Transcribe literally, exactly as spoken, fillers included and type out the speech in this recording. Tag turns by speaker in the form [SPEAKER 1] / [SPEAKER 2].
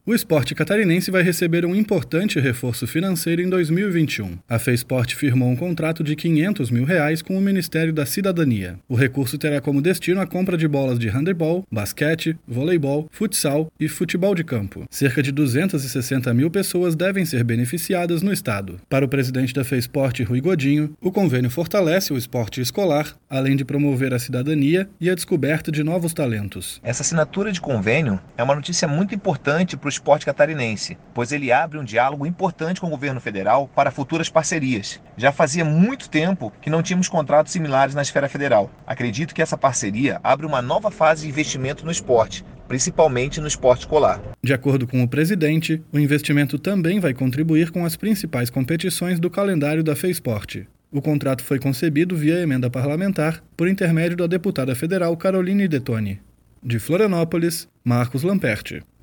[SPEAKER 1] O esporte catarinense vai receber um importante reforço financeiro em dois mil e vinte e um. A FEIsport firmou um contrato de quinhentos mil reais com o Ministério da Cidadania. O recurso terá como destino a compra de bolas de handebol, basquete, voleibol, futsal e futebol de campo. Cerca de duzentas e sessenta mil pessoas devem ser beneficiadas no estado. Para o presidente da FEIsport, Rui Godinho, o convênio fortalece o esporte escolar, além de promover a cidadania e a descoberta de novos talentos.
[SPEAKER 2] Essa assinatura de convênio é uma notícia muito importante para o esporte catarinense, pois ele abre um diálogo importante com o governo federal para futuras parcerias. Já fazia muito tempo que não tínhamos contratos similares na esfera federal. Acredito que essa parceria abre uma nova fase de investimento no esporte, principalmente no esporte escolar.
[SPEAKER 1] De acordo com o presidente, o investimento também vai contribuir com as principais competições do calendário da FEIsport. O contrato foi concebido via emenda parlamentar por intermédio da deputada federal Caroline Detoni. De Florianópolis, Marcos Lamperti.